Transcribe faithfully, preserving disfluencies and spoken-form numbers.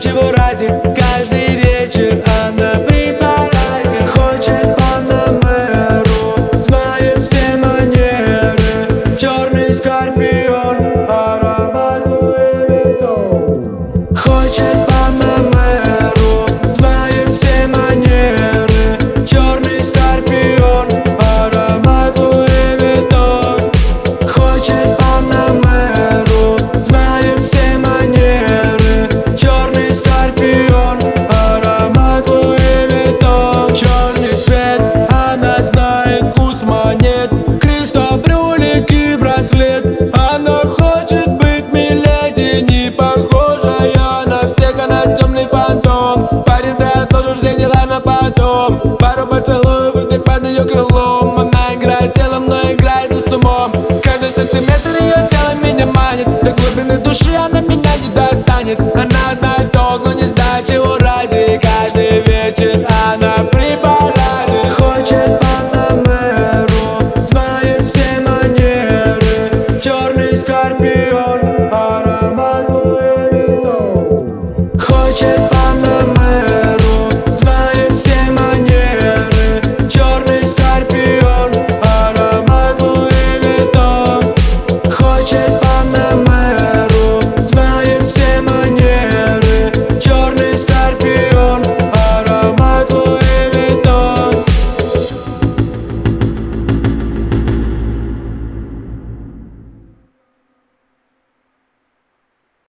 чего ради каждый вечер она при параде. Хочет Панамеру, знает все манеры. Черный скорпион, аромат Луи Виттон. Хочет Панамеру, знает все манеры. Черный скорпион, аромат Луи Виттон. Хочет Панамеру, знает все манеры. Черный скорпион, аромат Луи Виттон. Черный цвет, она знает вкус монет. Кристалл, брюлик и браслет. Она хочет быть миледи, не похожая на всех, она темный фантом. Парень, ты отложишь все дела на потом. Пару поцелуев, и ты под ее крылом. Она играет телом, но играет с умом. Каждый сантиметр ее тела меня манит. До глубины души она меня